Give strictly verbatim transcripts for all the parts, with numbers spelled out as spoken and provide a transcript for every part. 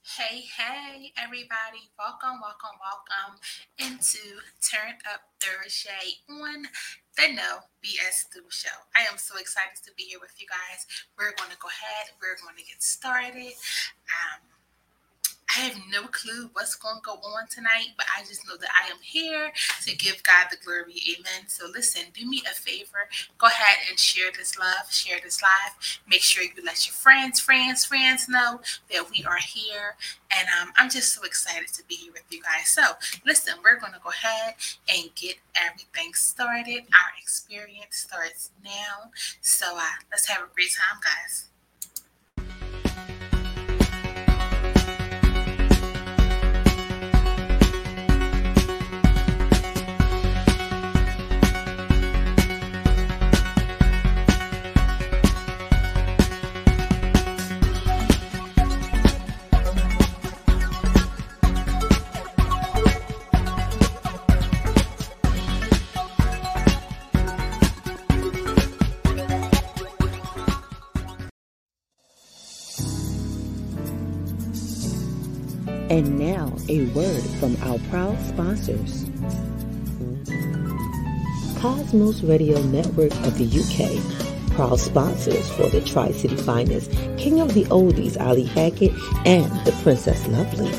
Hey, hey, everybody. Welcome, welcome, welcome into Turn Up Thursday on the No B S Stu Show. I am so excited to be here with you guys. We're going to go ahead, we're going to get started. Um, I have no clue what's going to go on tonight, but I just know that I am here to give God the glory. Amen. So listen, do me a favor. Go ahead and share this love, share this live. Make sure you let your friends, friends, friends know that we are here. And um, I'm just so excited to be here with you guys. So listen, we're going to go ahead and get everything started. Our experience starts now. So uh, let's have a great time, guys. And now, a word from our proud sponsors. Cosmos Radio Network of the U K, proud sponsors for the Tri-City Finest, King of the Oldies, Ali Hackett, and the Princess Lovely.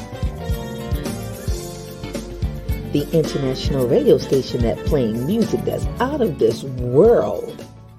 The international radio station that playing music that's out of this world.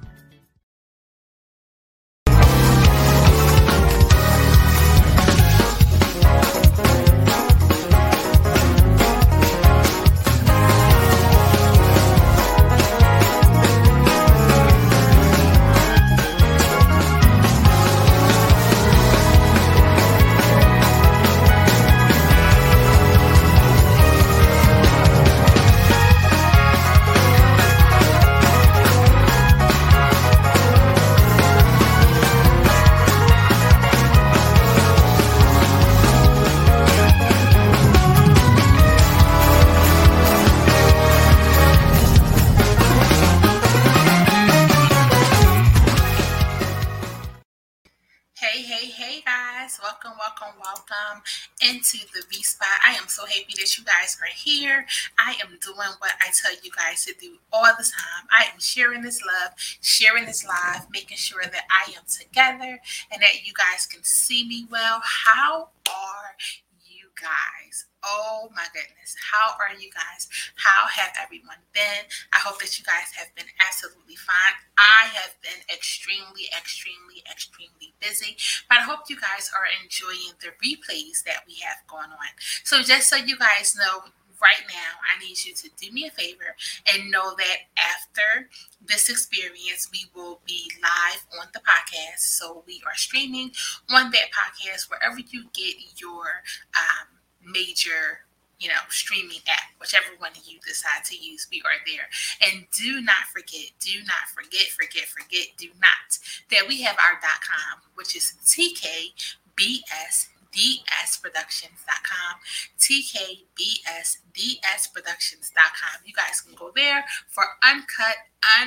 Hey, hey, hey, guys. Welcome, welcome, welcome into the V Spot. I am so happy that you guys are here. I am doing what I tell you guys to do all the time. I am sharing this love, sharing this live, making sure that I am together and that you guys can see me well. How are you guys? Oh my goodness. How are you guys? How have everyone been? I hope that you guys have been absolutely fine. I have been extremely, extremely, extremely busy, but I hope you guys are enjoying the replays that we have going on. So just so you guys know, right now, I need you to do me a favor and know that after this experience, we will be live on the podcast. So we are streaming on that podcast wherever you get your um, major, you know, streaming app, whichever one you decide to use, we are there. And do not forget, do not forget, forget, forget, do not, that we have our .com, which is T K B S D S productions dot com, T K B S D S productions dot com. You guys can go there for uncut,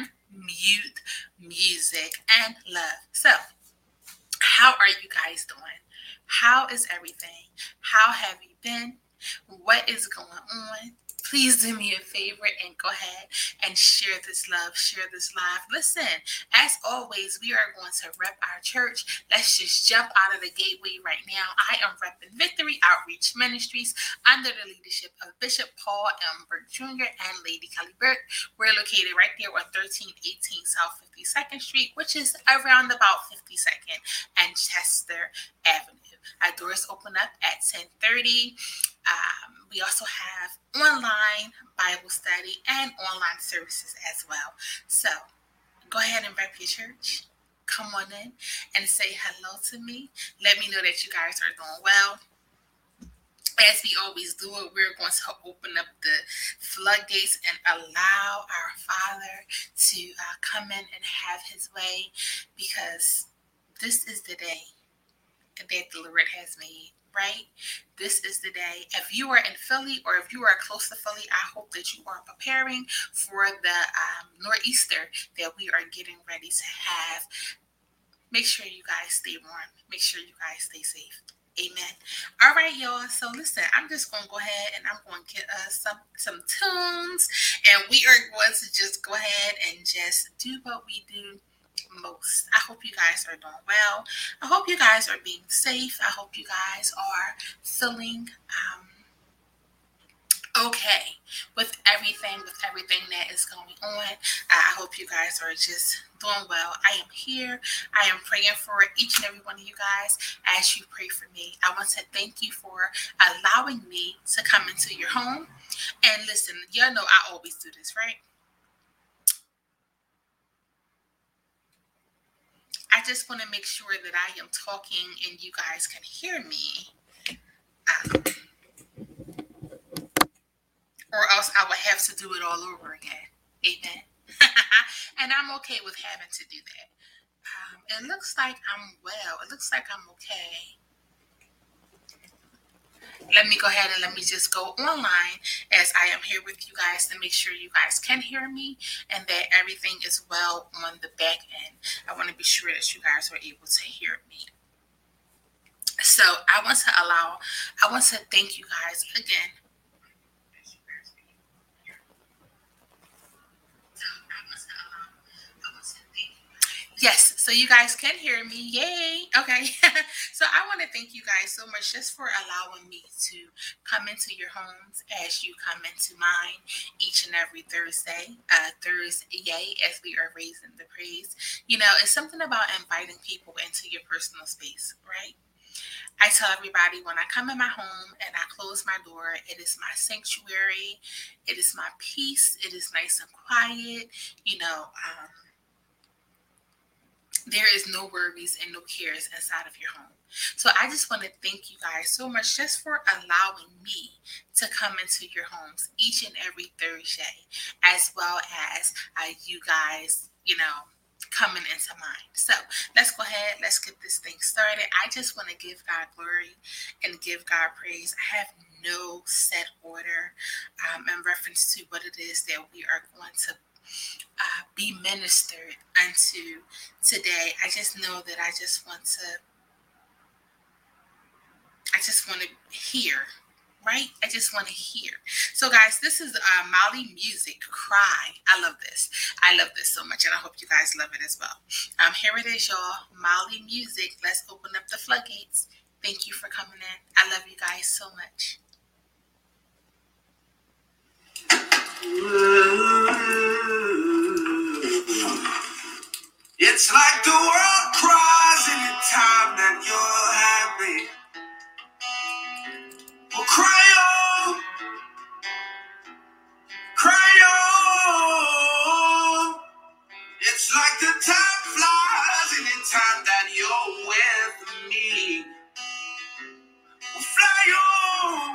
unmute music and love. So, how are you guys doing? How is everything? How have you been? What is going on? Please do me a favor and go ahead and share this love, share this live. Listen, as always, we are going to rep our church. Let's just jump out of the gateway right now. I am repping Victory Outreach Ministries under the leadership of Bishop Paul M. Burke Junior and Lady Kelly Burke. We're located right there on thirteen eighteen South fifty-second Street, which is around about fifty-second and Chester Avenue. Our doors open up at ten thirty. Um, we also have online Bible study and online services as well. So go ahead and rep your church. Come on in and say hello to me. Let me know that you guys are doing well. As we always do it, we're going to open up the floodgates and allow our Father to uh, come in and have his way, because this is the day that the Lord has made. Right? This is the day. If you are in Philly or if you are close to Philly, I hope that you are preparing for the um, nor'easter that we are getting ready to have. Make sure you guys stay warm. Make sure you guys stay safe. Amen. All right, y'all. So listen, I'm just gonna go ahead and I'm gonna get us some some tunes, and we are going to just go ahead and just do what we do most. I hope you guys are doing well. I hope you guys are being safe. I hope you guys are feeling um, okay with everything, with everything that is going on. I hope you guys are just doing well. I am here. I am praying for each and every one of you guys as you pray for me. I want to thank you for allowing me to come into your home. And listen, y'all know I always do this, right? I just want to make sure that I am talking and you guys can hear me. Um, or else I would have to do it all over again. Amen. And I'm okay with having to do that. Um, it looks like I'm well. It looks like I'm okay. Let me go ahead and let me just go online as I am here with you guys to make sure you guys can hear me and that everything is well on the back end. I want to be sure that you guys are able to hear me. So I want to allow, I want to thank you guys again. Yes, so you guys can hear me. Yay. Okay. So I want to thank you guys so much just for allowing me to come into your homes as you come into mine each and every Thursday. Uh, Thursday, as we are raising the praise. You know, it's something about inviting people into your personal space, right? I tell everybody when I come in my home and I close my door, it is my sanctuary. It is my peace. It is nice and quiet. You know, um, there is no worries and no cares inside of your home. So I just want to thank you guys so much just for allowing me to come into your homes each and every Thursday, as well as uh, you guys, you know, coming into mine. So let's go ahead. Let's get this thing started. I just want to give God glory and give God praise. I have no set order um, in reference to what it is that we are going to Uh, be ministered unto today. I just know that I just want to, I just want to hear, right? I just want to hear. So, guys, this is uh, Mali Music, Cry. I love this. I love this so much, and I hope you guys love it as well. Um, here it is, y'all. Mali Music. Let's open up the floodgates. Thank you for coming in. I love you guys so much. It's like the world cries anytime that you're happy. Well, cry on, cry on. It's like the time flies anytime that you're with me. Well, fly on,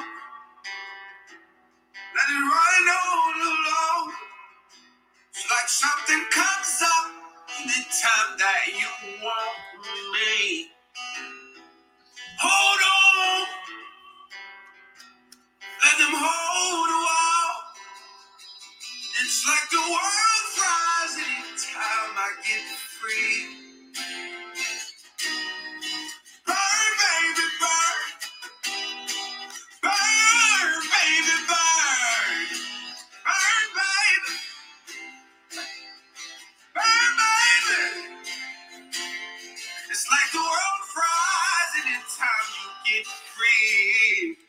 let it run on along. It's like something comes up anytime that you want me. Hold on, let them hold a while. It's like the world flies anytime I get free. Burn, baby, burn. Burn, baby, burn. Burn, baby. Burn, baby. It's like the world flies anytime you get free.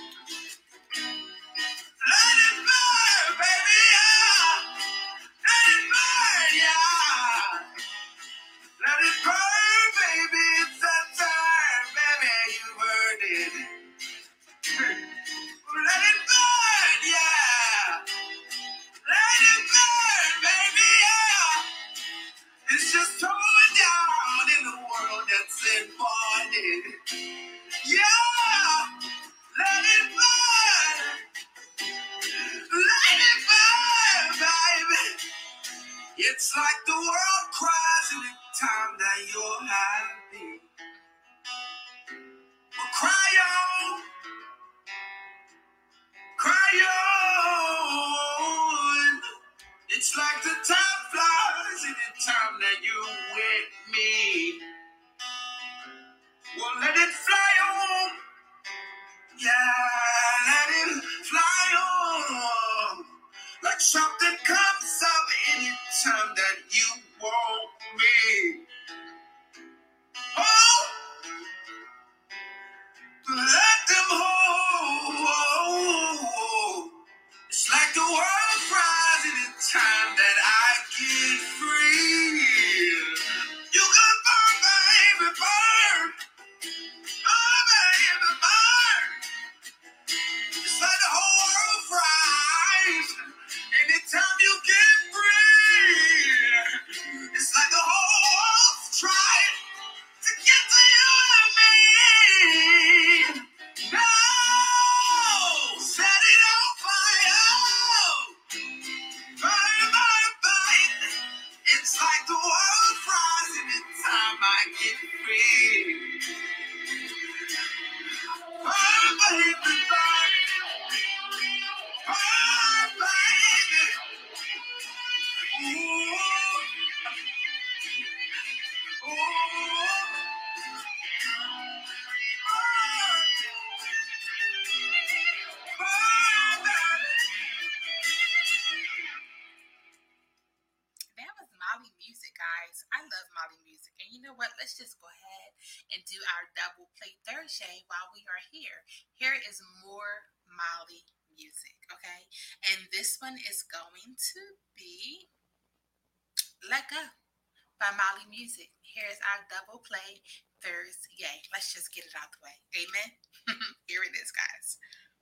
Let it burn, baby, yeah. Let it burn, yeah. Let it burn, baby. It's that time, baby. You heard it. Let it burn, yeah. Let it burn, baby, yeah. It's just going down in the world that's embodied. Yeah. Let it burn. Let it burn, baby. It's like the world cries every time that you're happy. Well, cry on. let them hold. It's like the world cries in the time that I get free. You can burn, baby, burn. Oh, baby, burn. It's like the whole world cries anytime you get free. It's like the whole world's trying to get to you and me. No, set it on fire. Burn, burn, burn. It's like the world cries anytime I get free. Burn, baby, burn. Burn, baby. Ooh. Ooh. That was Molly music, guys. I love Molly music. And you know what? Let's just go ahead and do our double play Thursday while we are here. Here is more Molly music, okay? And this one is going to be Let Go by Molly Music. Here's our double play Thursday. Let's just get it out the way. Amen. Here it is, guys.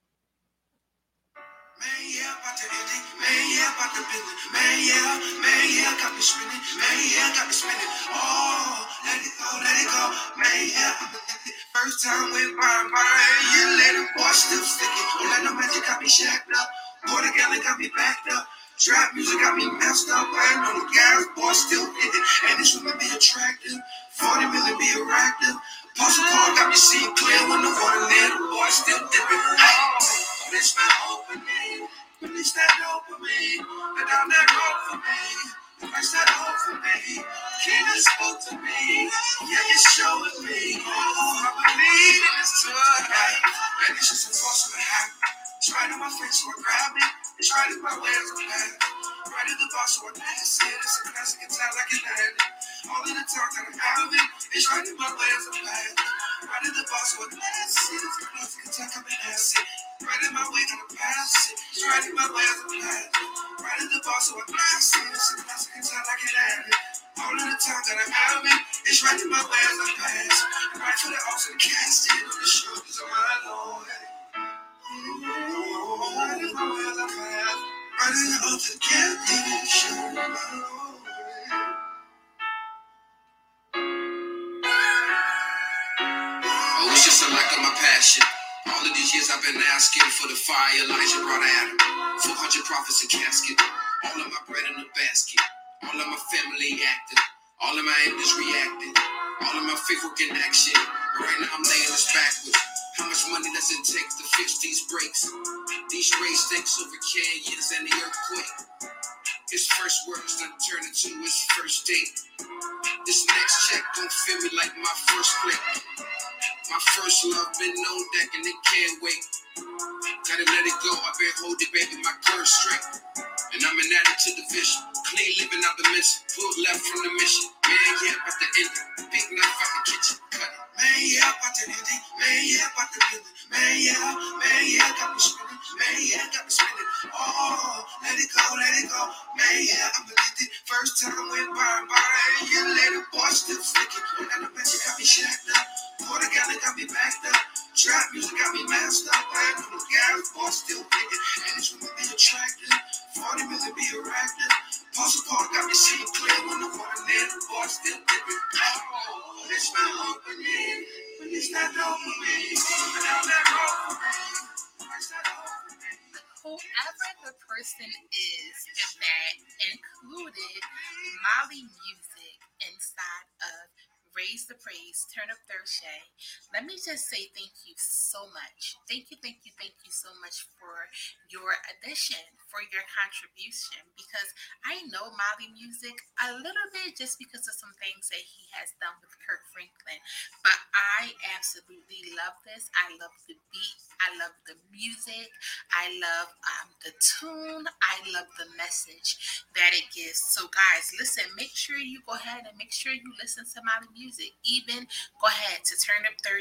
Man, yeah, about to end it. Man, yeah, about to build it. Man, yeah, man, yeah, got me spinning. Man, yeah, got me spinning. Oh, let it go, let it go. Man, yeah, I'm addicted. First time went by and by. A year later, boy, still sticking. Orlando Magic got me shacked up. Porter Gallon got me backed up. Trap music got me messed up. I ain't on the gas, boy, still hitting. And this woman be attractive. forty million be attractive. Apostle Paul got me seeing clear when the water little boy still dipping. Hey, release that opening. Release that dopamine. Let down that road for me. Release that hope for me. King has spoke to me. Yeah, you're showing me. Oh, I believe in this tonight. And it's just impossible to happen. It's right in my face, so I grab it. It's right in my way as a path. Right in the box, so I pass it. It's a classic, it's not like it landed. All of the talk that I'm having, it's right in my way as a path. Right in the box, so I pass it. It's a classic, it's like I'm an asset. Right in my way, gonna pass it. It's right in my way as a path. Right in the box, so I pass it. It's a classic, it's not like it landed. All of the talk that I'm having, it's right in my way as I pass. Right to the altar, cast it on the shoulders of my Lord. Right in my way as I pass. Right in the altar, cast it on the shoulders of my Lord. Oh, it's just a lack of my passion. All of these years I've been asking for the fire Elijah brought Adam. four hundred prophets in casket. All of my bread in the basket. All of my family acting. All of my enemies reacting. All of my faith work in action. But right now I'm laying this backwards. How much money does it take to fix these breaks? These race stakes over canyons and the earthquake. His first words done turn into his first date. This next check gon' feel me like my first plate. My first love been on deck and it can't wait. Gotta let it go, I been holding baby my curve straight. And I'm an addict to the vision. Clean living out the mission. Pull left from the mission. Man, yeah, about to end it. Big knife out the kitchen. Cut it. Man, yeah, about to end it. Man, yeah, about to build it. Man, yeah, man, yeah, got me spinning. Man, yeah, got me spinning. Oh, let it go, let it go. Man, yeah, I'm addicted. First time went by and by. A year later, boy, still sticking. And the magic got me shacked up. Porter Gallon got me backed up. Trap music got me masked up. I ain't on the gas, boy, still hitting. And this woman be attractive. forty million be attractive. Apostle Paul got me seeing clear when the water little boy still dipping. Oh, it's not opening. When it's not dopamine. But down that road for me. It's not opening. Whoever the person is that included Molly music inside of Raise the Praise, Turn Up Thursday, let me just say thank you so much. Thank you, thank you, thank you so much for your addition, for your contribution, because I know Molly music a little bit just because of some things that he has done with Kirk Franklin, but I absolutely love this. I love the beat. I love the music. I love um, the tune. I love the message that it gives. So guys, listen, make sure you go ahead and make sure you listen to Molly music. Even go ahead to Turn Up Thursday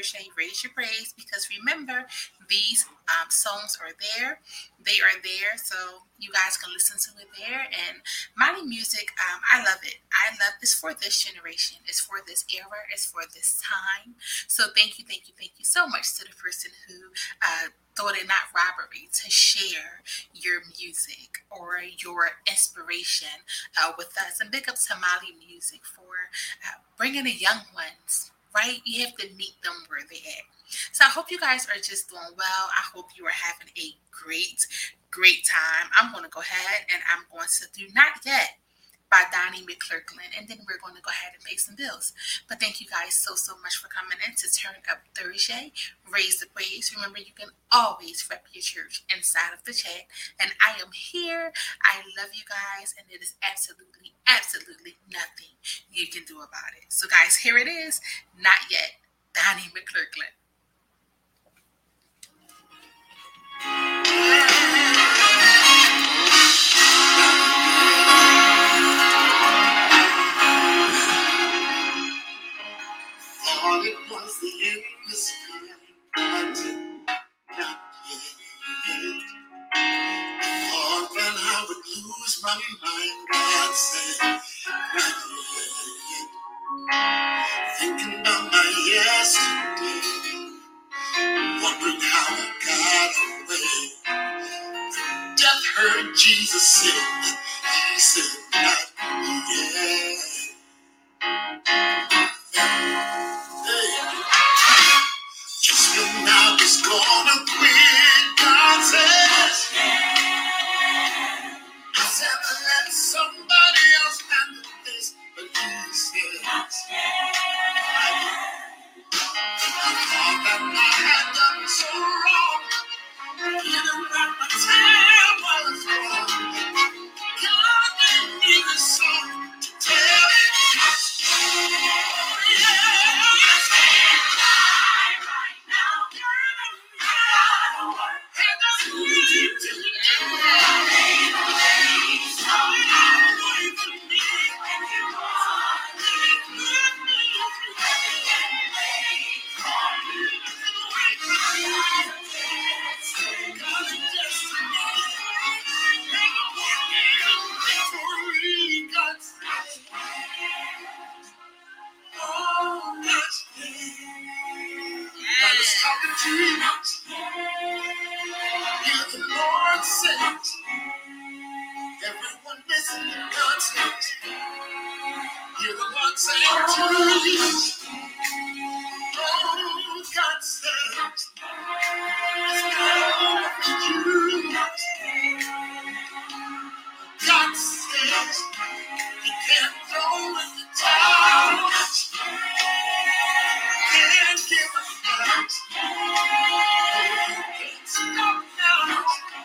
Thursday, Raise Your Praise, because remember, these um, songs are there. They are there, so you guys can listen to it there. And Mali music, um, I love it. I love it's for this generation. It's for this era. It's for this time. So thank you, thank you, thank you so much to the person who uh, thought it not robbery to share your music or your inspiration uh, with us. And big up to Mali Music for uh, bringing the young ones, right? You have to meet them where they're at. So I hope you guys are just doing well. I hope you are having a great, great time. I'm going to go ahead and I'm going to do Not Yet by Donnie McClurkin, and then we're going to go ahead and pay some bills. But thank you guys so, so much for coming in to Turn Up Thursday, Raise the Praise. Remember, you can always rep your church inside of the chat, and I am here. I love you guys, and it is absolutely, absolutely nothing you can do about it. So guys, here it is, Not Yet, Donnie McClurkin. Thought it was the end of this time. I did not yet. Thought that I would lose my mind. God said, not yet. Thinking about my yesterday, wondering how I got away. Death heard Jesus say, he said, not yet. Just when I was gonna quit, God says, I said, let somebody else handle this, but He said, I thought that I had done so wrong, feeling that my time was gone. God gave me this song to tell you, oh yeah, I stand right now. And I need to do too much. Hear the Lord say, everyone listen to God say, hear the Lord say, too much. Oh, God says, it's not too much. God says, He can't throw in the towel. Can't give up much. Stop now.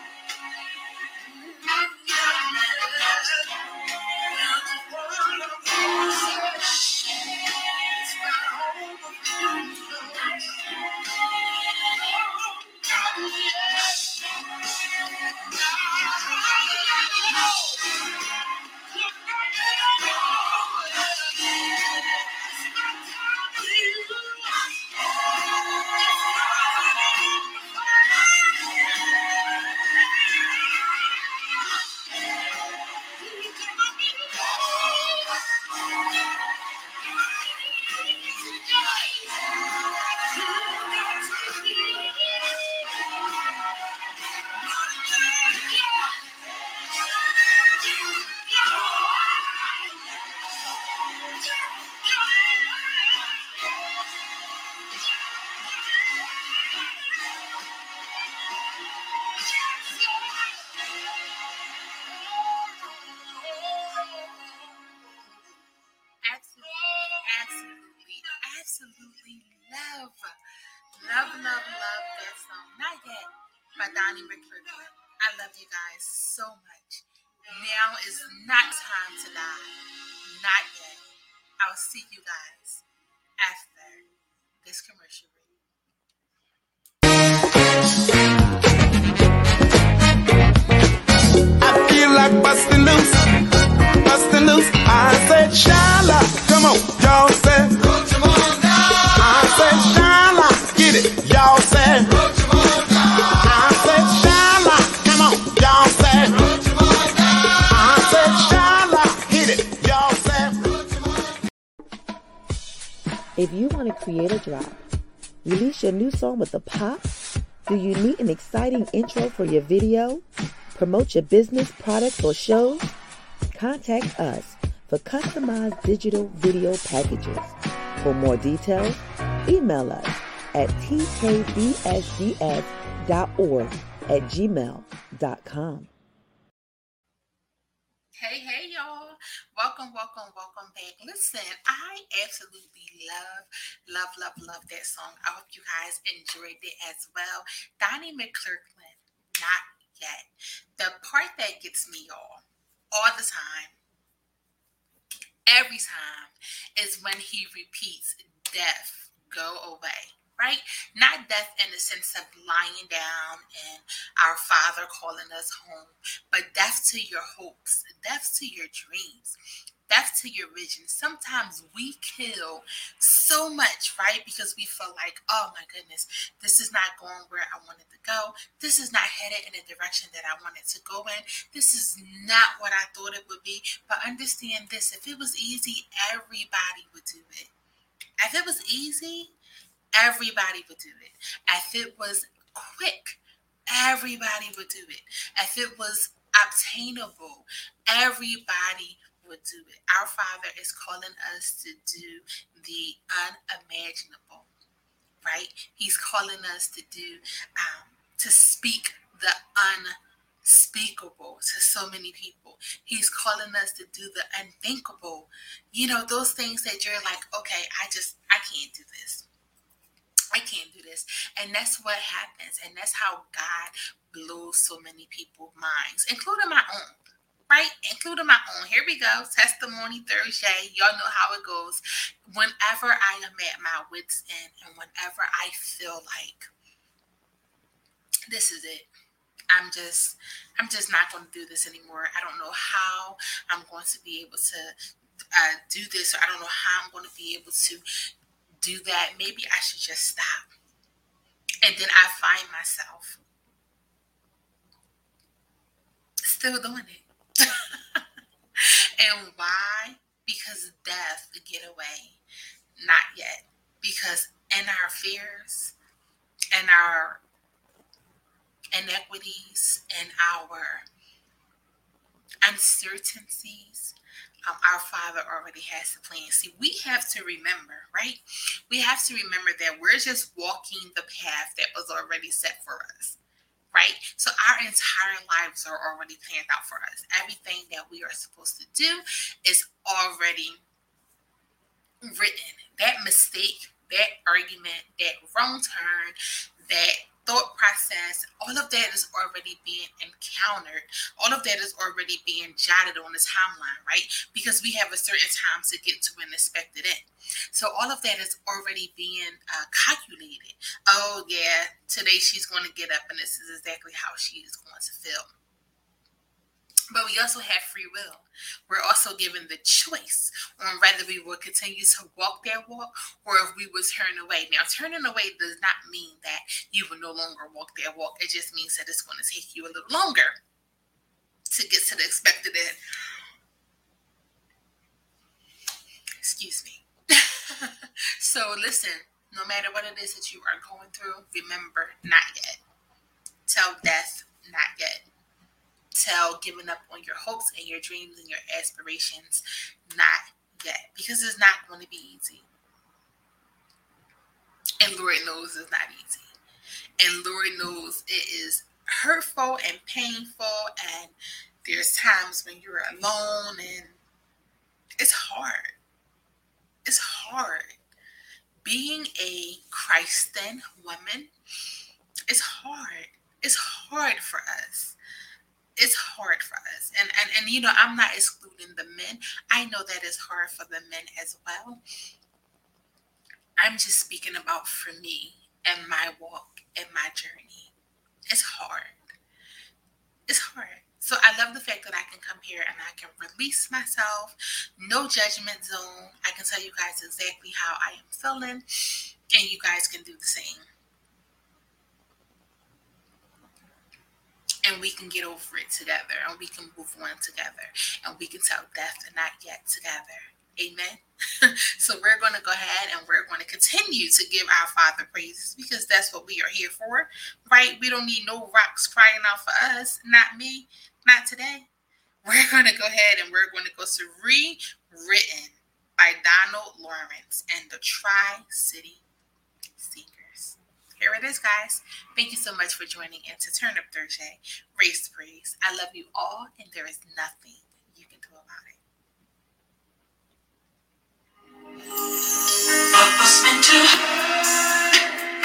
Now the word of God says, it's not over for you. Absolutely love, love, love, love that song. Not Yet by Donnie McClurkin. I love you guys so much. Now is not time to die. Not yet. I'll see you guys after this commercial break. I feel like busting loose, busting loose. I said, Shala, come on, y'all said. I said, Shala. want to create a drop? Release your new song with a pop? Do you need an exciting intro for your video? Promote your business, products, or shows? Contact us for customized digital video packages. For more details, email us at t k b s d s dot org at gmail dot com. Hey, hey, y'all. Welcome, welcome, welcome back. Listen, I absolutely love, love, love, love that song. I hope you guys enjoyed it as well. Donnie McClurkin, Not Yet. The part that gets me, y'all, all the time, every time, is when he repeats, death, go away. Right? Not death in the sense of lying down and our Father calling us home, but death to your hopes, death to your dreams, death to your vision. Sometimes we kill so much, right? Because we feel like, oh my goodness, this is not going where I wanted to go. This is not headed in the direction that I wanted to go in. This is not what I thought it would be. But understand this, if it was easy, everybody would do it. If it was easy, everybody would do it. If it was quick, everybody would do it. If it was obtainable, everybody would do it. Our Father is calling us to do the unimaginable, right? He's calling us to do, um, to speak the unspeakable to so many people. He's calling us to do the unthinkable. You know, those things that you're like, okay, I just, I can't do this. I can't do this. And that's what happens. And that's how God blows so many people's minds, including my own, right? Including my own. Here we go. Testimony Thursday. Y'all know how it goes. Whenever I am at my wit's end and whenever I feel like this is it, I'm just, I'm just not going to do this anymore. I don't know how I'm going to be able to uh, do this, or I don't know how I'm going to be able to do that. Maybe I should just stop. And then I find myself still doing it. And why? Because death get away. Not yet. Because in our fears and our inequities and our uncertainties, Um, our Father already has the plan. See, we have to remember, right? We have to remember that we're just walking the path that was already set for us, right? So our entire lives are already planned out for us. Everything that we are supposed to do is already written. That mistake, that argument, that wrong turn, that thought process, all of that is already being encountered. All of that is already being jotted on the timeline, right? Because we have a certain time to get to an expected end. So all of that is already being uh, calculated. Oh yeah, today she's going to get up and this is exactly how she is going to feel. But we also have free will. We're also given the choice on whether we will continue to walk that walk or if we will turn away. Now, turning away does not mean that you will no longer walk that walk. It just means that it's going to take you a little longer to get to the expected end. Excuse me. So listen, no matter what it is that you are going through, remember, not yet. Tell death, not yet. Tell giving up on your hopes and your dreams and your aspirations, not yet, because it's not going to be easy. And Lord knows it's not easy. And Lord knows it is hurtful and painful, and there's times when you're alone and it's hard. It's hard. Being a Christian woman is hard. It's hard for us. It's hard for us. And, and, and, you know, I'm not excluding the men. I know that it's hard for the men as well. I'm just speaking about for me and my walk and my journey. It's hard. It's hard. So I love the fact that I can come here and I can release myself. No judgment zone. I can tell you guys exactly how I am feeling. And you guys can do the same. And we can get over it together, and we can move on together, and we can tell death and not yet together. Amen. So we're going to go ahead and we're going to continue to give our Father praises because that's what we are here for, right? We don't need no rocks crying out for us. Not me. Not today. We're going to go ahead and we're going to go to Rewritten by Donald Lawrence and the Tri-City Seekers. Here it is, guys. Thank you so much for joining in to Turn Up Thursday. Race Praise. I love you all, and there is nothing you can do about it. What was meant to hurt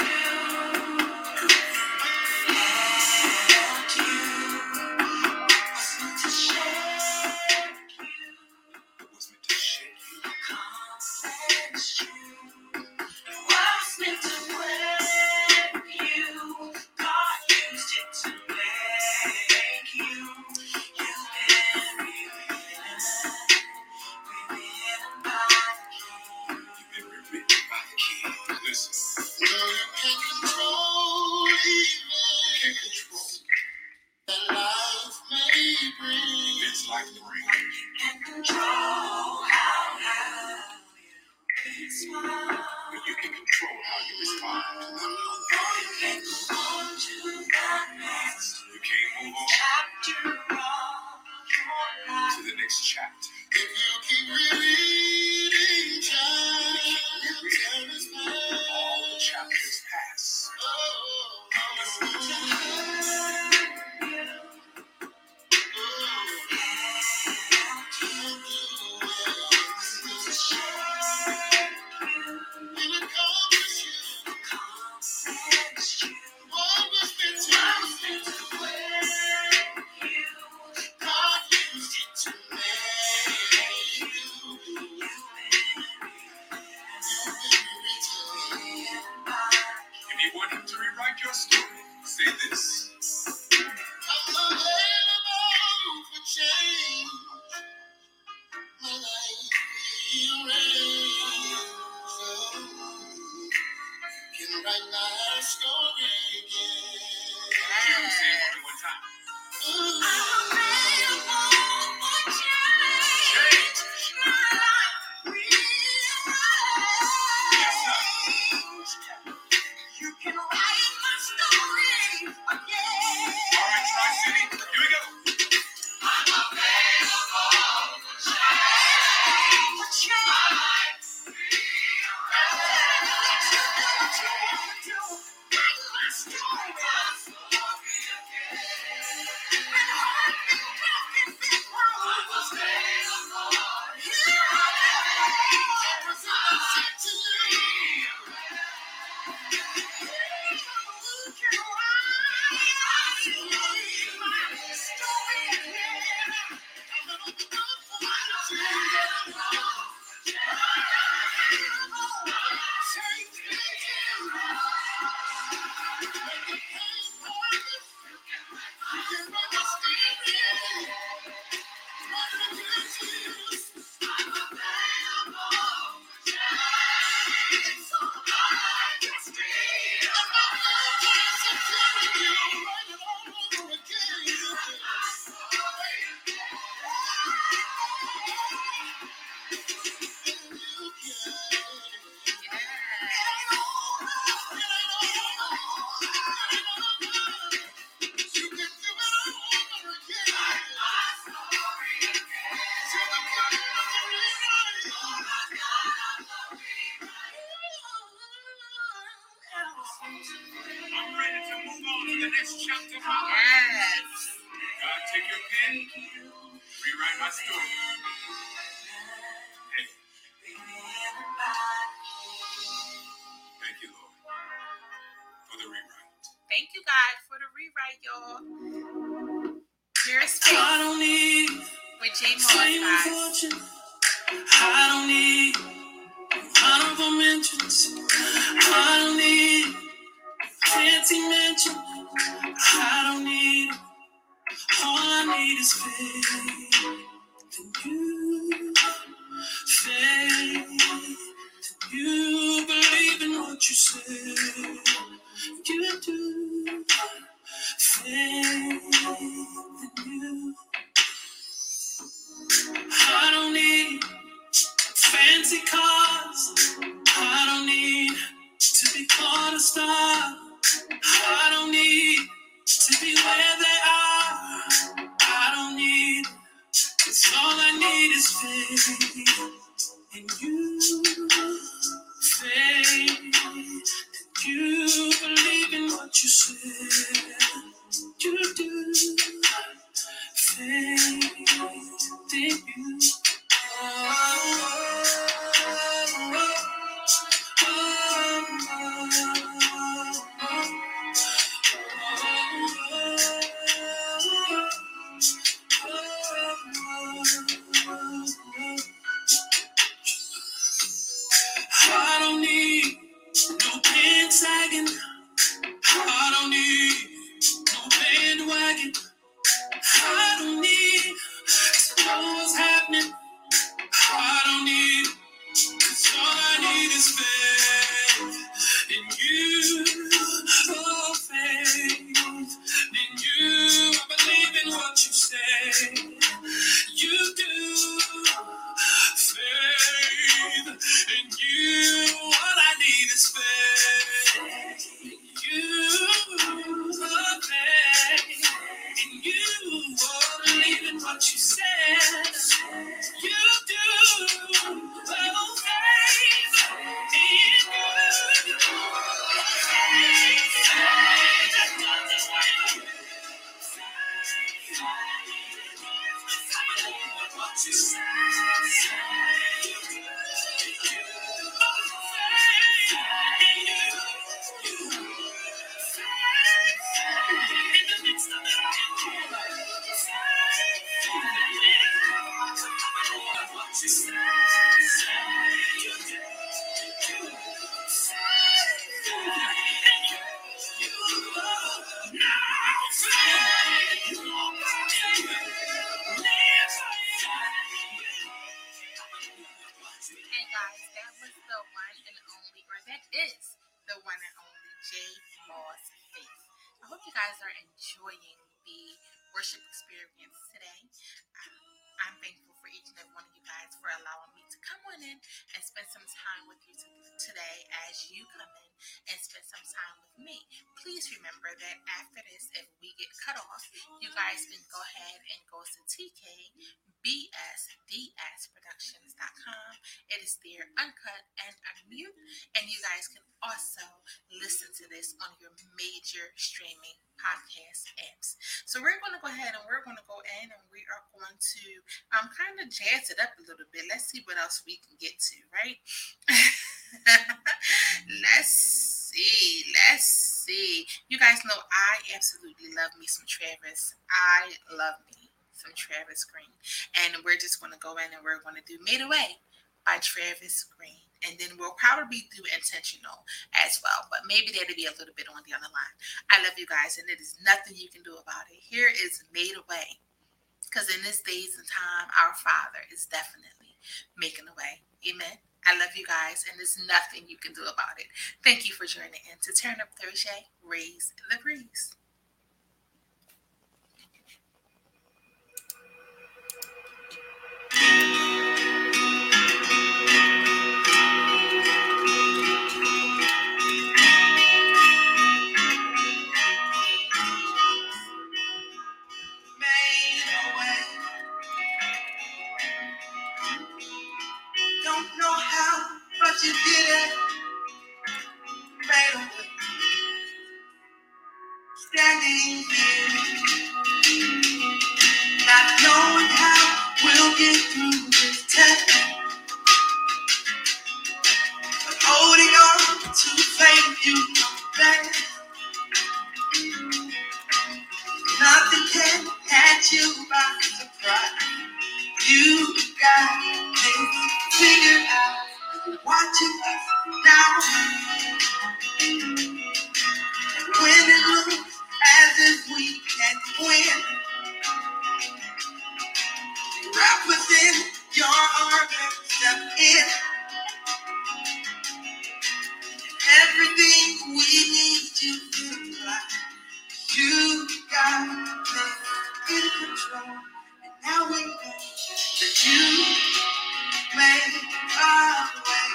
you, was meant to shake you, was meant to shake you, complex you, was meant to break you. God used it to make you. You've been rewritten, rewritten by the King. You've been rewritten by the King. Listen. No, you can't control evil. You can't control that life may bring. It's like the ring. You can control how you respond. But you can control how you respond to them. Oh, you can't move on to the next. You can't move on. Chapter of your life. To the next chapter. If you keep reading, child, you keep reading. All the chapters pass. Oh, oh, if you want him to rewrite your story, say this. I'm available for change. My life rearranged. So can write my story again. Yes. Say it only one time. Ooh. I'm available for change. Change. My life rearranged. Yes, sir. You can write my story again. All right, Tri-City, here we go. I'm available for change. For change. My life rearranged. Let you do what you want to do. Write my story again. And heart been broken, been bruised. I'm available. Here I am. Represent to you. I'm ready to move on to the next chapter of my life. Yes. God, take your pen, rewrite my story. Hey. Thank you, Lord, for the rewrite. Thank you, God, for the rewrite, y'all. Here's Faith I don't need with J. Moss, fame and guys. fortune. I don't need honorable mentions. I don't need fancy mention. I don't need. All I need is faith in you. Faith in you. Believe in what you say. You do. Faith in you. I don't need faith in you. Faith that you believe in what you said you do. Faith in you. Oh, oh, oh, I don't need no pants sagging. I don't need no bandwagon. I don't need to know what's happening. I don't need, 'cause all I need is faith in you. Oh, faith in you. I believe in what you say. You do. Faith in you. All I need is faith in you. Oh, faith in you. Oh, believe in what you said. You do. Oh, faith in you. Faith that doesn't waver. Faith in what you said. You do. Oh, faith in you. Faith in the midst of it all. What you say, you do. Hey guys, that was the one and only, or that is the one and only J. Moss Faith. I hope you guys are enjoying the worship experience today. Um, I'm thankful for each and every one of you guys for allowing me to come on in and spend some time with you t- today as you come in and spend some time with me. Please remember that after this, if we get cut off, you guys can go ahead and go to T K B S D S Productions dot com. It is there uncut and unmute, and you guys can also listen to this on your major streaming podcast apps. So we're going to go ahead and we're going to go in and we are going to um kind of jazz it up a little bit. Let's see what else we can get to, right? Let's see. Let's see. You guys know I absolutely love me some Travis. I love me some Travis Green. And we're just going to go in and we're going to do Made Away by Travis Green. And then we'll probably do Intentional as well. But maybe that'll be a little bit on the other line. I love you guys, and it is nothing you can do about it. Here is Made Away. Because in this days and time, our Father is definitely making a way. Amen. I love you guys, and there's nothing you can do about it. Thank you for joining in to Turn Up Thursday, Raise the Breeze. Don't know how, but you did it. Made a way. Standing here, not knowing how we'll get through this test, but holding on to faith you know best. Nothing can catch you by surprise. You got things figured out. Watching us now. And when it looks as if we can't win, wrap within your arms and step in. Everything we need you to supply. You got this in control. And now we know that you made our way.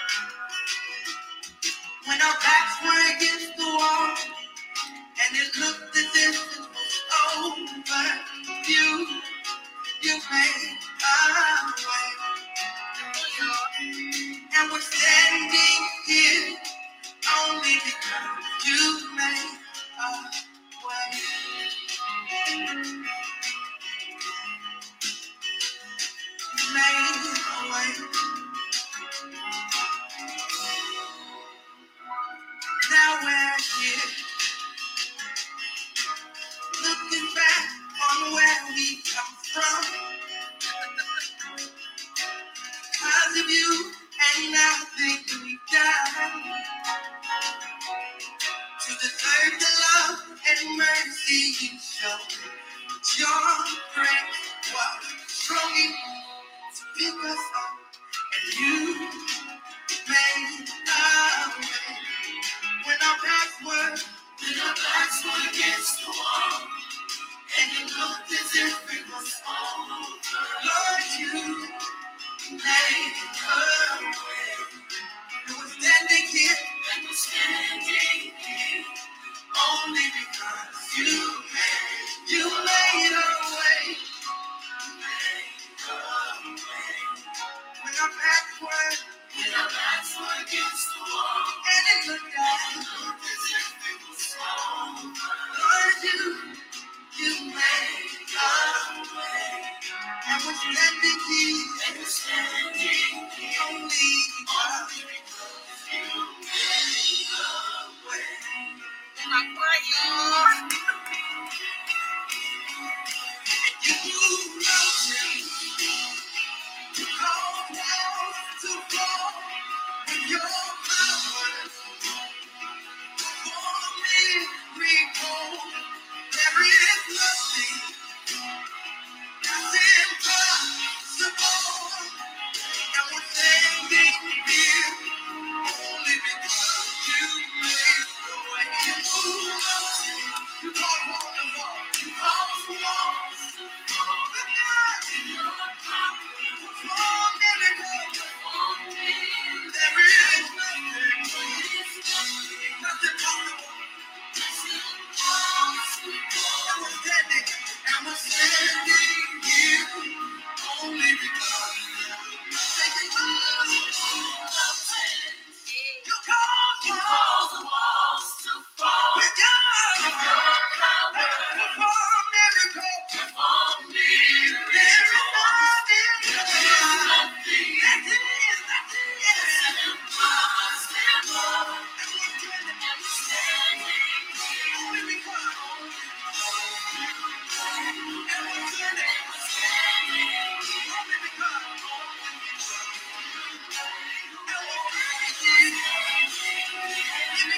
When our backs were against the wall, and it looked as if it was over, you, you made our way. looking back on where we come from. Because of you and nothing we've done to deserve the love and mercy you show. Your grace was strong enough to pick us up, and you made a way. When our backs were, when our backs were against the wall, and it looked as if it was over, Lord, you made a way. And we're standing here, and we're standing here, only because you made, you made a way. You made a way. When our backs were, when our backs were against the wall, and it looked as, it looked as if it was over, Lord, you, you made a way. And we're standing here, and we're standing here, only because you made a way. And I pray, y'all, you moved mountains, you caused walls to fall with your power. For me, recall, there is nothing that's impossible. And we're standing here only because you made the way. You moved mountains, you caused walls to fall, you caused walls to fall. But God, for miracles, there is nothing, nothing possible. And we're standing, and we're standing here only because you called the walls to fall. With God, for a miracle, for me, there is nothing, nothing, nothing, nothing impossible. And we're standing only because, and we're standing only because, and we're standing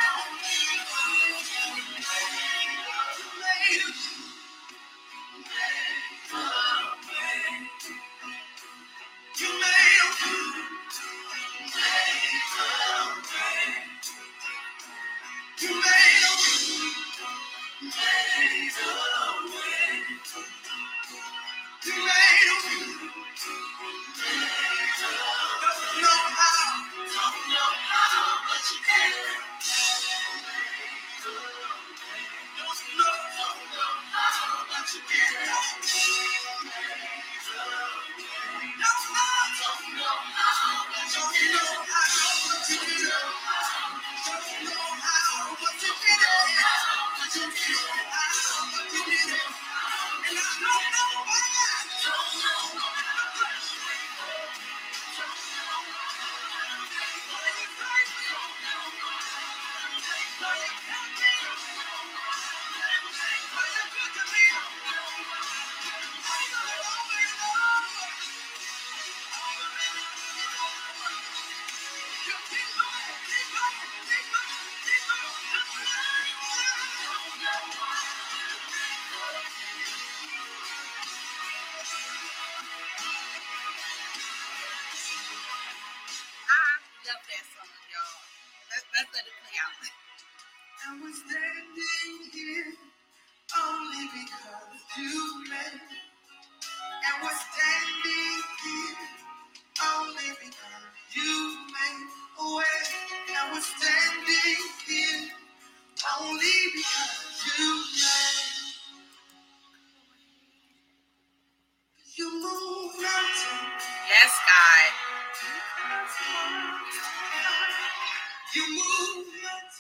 and we're standing here only because you made. And we're standing here only because you made a way. And we're standing here only because you made. You move mountains. Yes, God. You move mountains.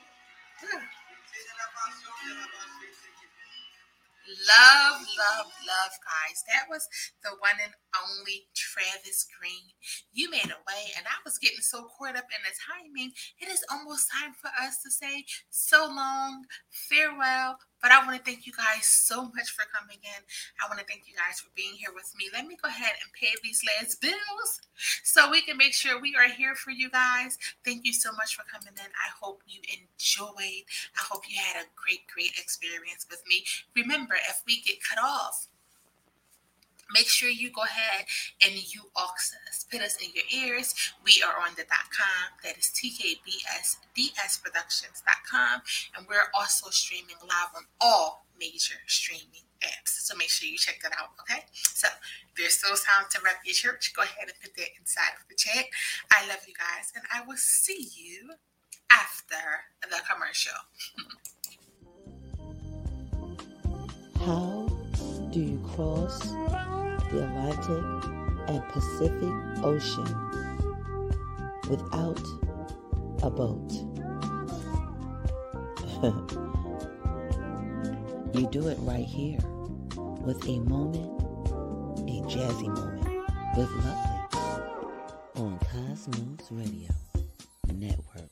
Love, love, love, guys. That was the one and only Travis Green. You made a way, and I was getting so caught up in the timing. It is almost time for us to say so long, farewell, But I want to thank you guys so much for coming in. I want to thank you guys for being here with me. Let me go ahead and pay these last bills so we can make sure we are here for you guys. Thank you so much for coming in. I hope you enjoyed. I hope you had a great, great experience with me. Remember, if we get cut off, make sure you go ahead and you aux us. Put us in your ears. We are on the .com. That is T K B S D S productions dot com. And we're also streaming live on all major streaming apps. So make sure you check that out, okay? So if there's still time to rep your church, go ahead and put that inside of the chat. I love you guys, and I will see you after the commercial. How do you cross the Atlantic and Pacific Ocean without a boat? You do it right here with a moment, a jazzy moment with Lovely on Cosmos Radio Network.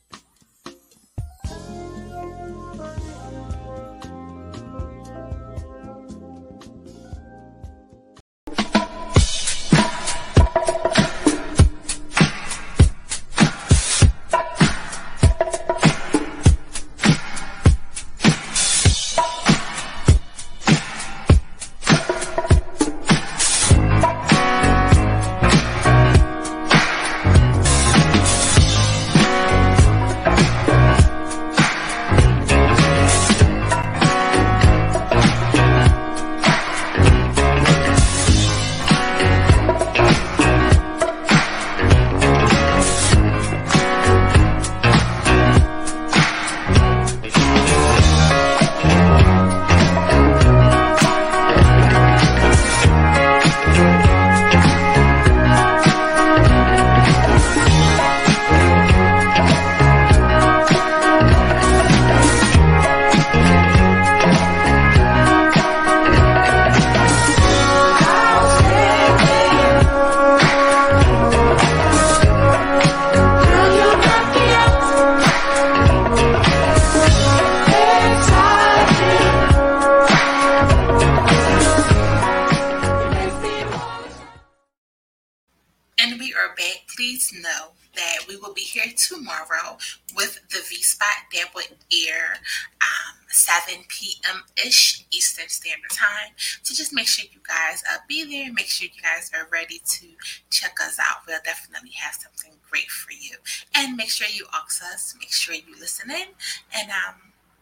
Know that we will be here tomorrow with the V-Spot that would air um, seven p.m.-ish Eastern Standard Time. So just make sure you guys uh, be there. Make sure you guys are ready to check us out. We'll definitely have something great for you. And make sure you aux us. Make sure you listen in. And um,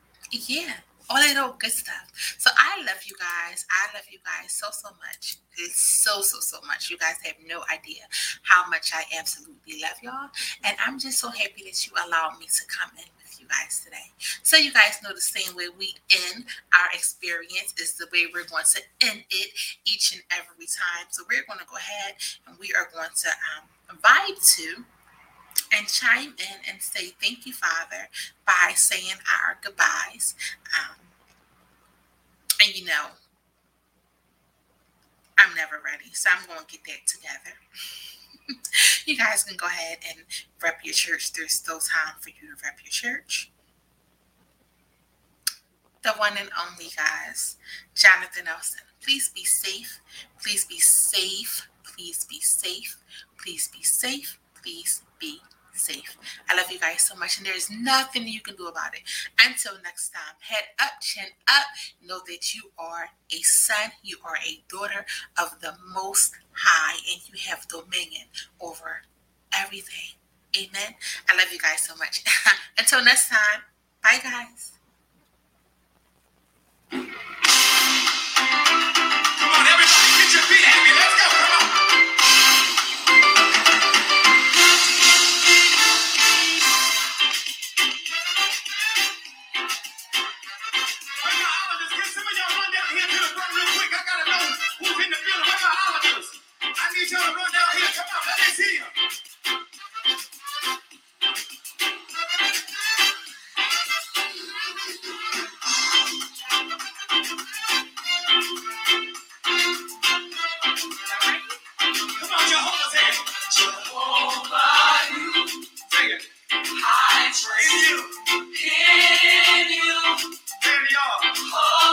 yeah. all that old good stuff. So I love you guys. I love you guys so, so much. It's so, so, so much. You guys have no idea how much I absolutely love y'all. And I'm just so happy that you allowed me to come in with you guys today. So you guys know the same way we end our experience is the way we're going to end it each and every time. So we're going to go ahead and we are going to um, vibe to and chime in and say thank you, Father, by saying our goodbyes. Um, and you know, I'm never ready, so I'm going to get that together. You guys can go ahead and rep your church. There's still time for you to rep your church. The one and only, guys, Jonathan Nelson. Please be safe. Please be safe. Please be safe. Please be safe. Please be safe. I love you guys so much, and there's nothing you can do about it. Until next time, head up, chin up. Know that you are a son, you are a daughter of the Most High, and you have dominion over everything. Amen. I love you guys so much. Until next time, bye, guys. Come on, everybody, get your feet happy. Let's go. Come on. Y'all run down here. Come on, let me see you. Come on, Jehovah's hand. Jehovah, you. Sing it. I trust in you. In you. There you are. Oh.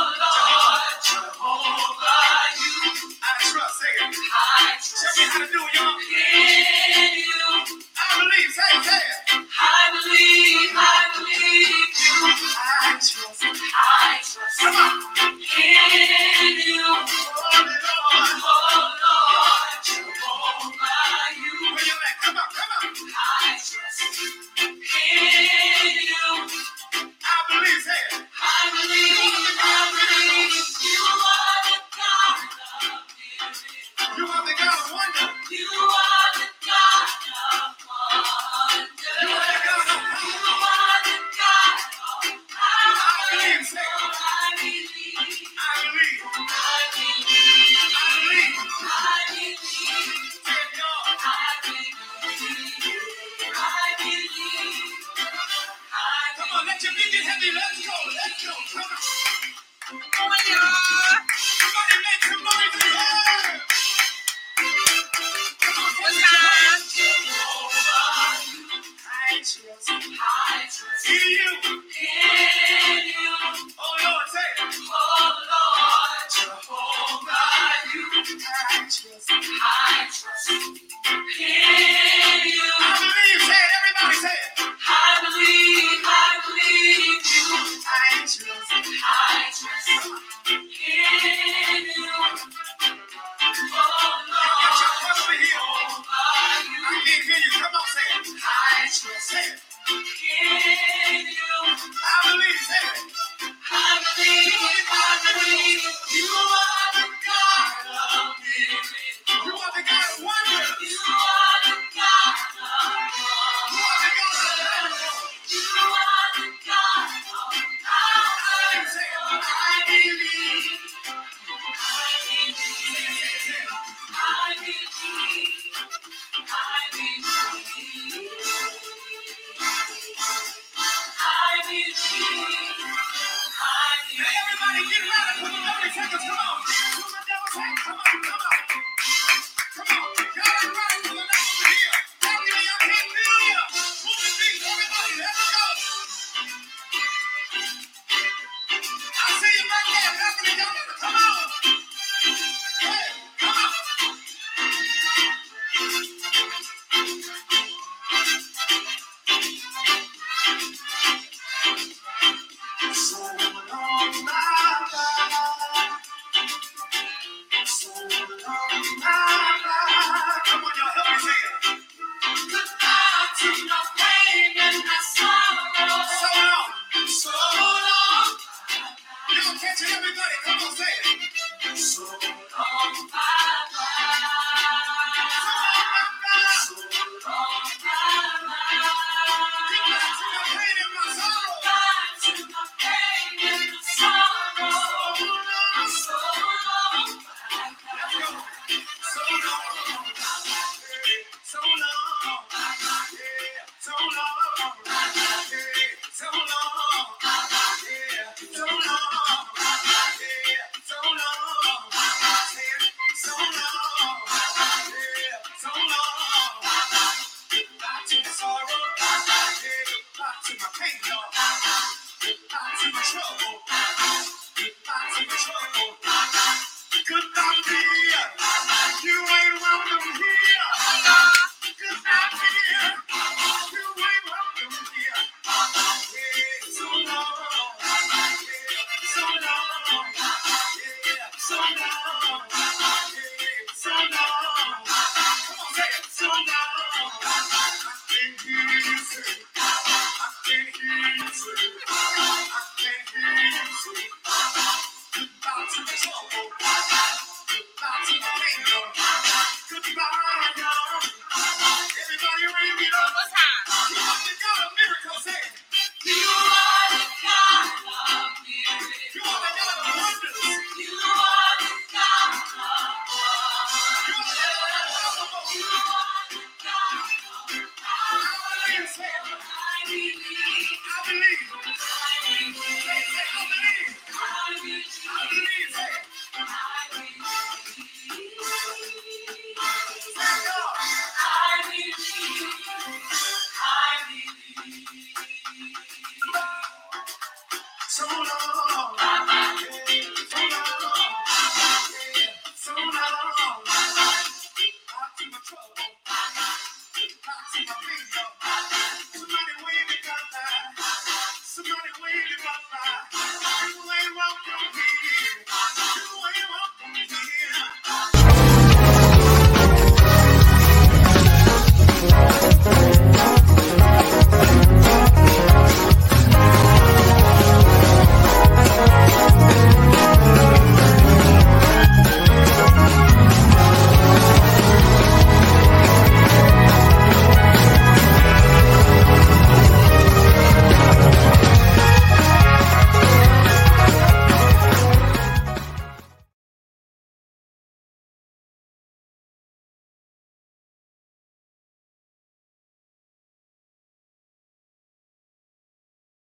Come on, let your feet get heavy. Let's go. Let's go. Come on. Come on, y'all. Somebody make some noise in here. What time? I trust. I trust in you. In you. Oh Lord, say it. Oh Lord, Jehovah, you. I trust. I trust in you. I believe. Say it. Everybody say it. I believe. I believe you. I trust. I trust in you. Oh Lord, get your trust over here. I can't hear you. Come on, say it. I trust. Say it. In you. I believe. Say it. I believe. I believe. You are the God of miracles. You are the God of wonders. You are the God of love. You are the God of miracles. You are the God of power. Say it. I believe. I believe. I believe. I believe. I believe. I believe. Hey, everybody get ready for the thirty seconds. Come on. Do the devil's hand. Come on. Come on. Come on. Y'all ain't ready for the next one here. Balcony, I can't feel you. Move the feet. Everybody, let's go. I see you back there. Balcony, y'all better come on. Hey, come on. So long, my God. So long, my God. Come on, y'all, help me say it. Goodbye to my pain and my sorrow. So long, so long. Y'all catch it, everybody. Come on, say it. So long, my God. So long, my God. So long, my God. Goodbye to my pain and my sorrow. Goodbye to my pain and my sorrow. So long, so long. Let's go. So long, so long, yeah, so long, yeah, so long, yeah, so long, yeah, so long, yeah, so long, yeah, so long. Goodbye to the sorrow, yeah, goodbye to my pain, Lord. Goodbye to my trouble, goodbye to my trouble. Goodbye, dear. You ain't welcome here. Goodbye, dear. You ain't welcome here. Yeah, so long. Yeah, so long. Yeah, so long. Yeah, so long. Come on, say it. So long. I can't hear you say. I can't hear you say. I can't hear you say. Goodbye to the trouble. Goodbye to the pain, Lord. Goodbye, y'all. Everybody ring it up. What time? You are the God of miracles, say it. You are the God of miracles. You are the God of wonders. You are the God of love. You are the God of power. You are the God of power. I believe, say it. I believe. I believe. I believe. Say, say, I believe. I believe. I believe, say it. I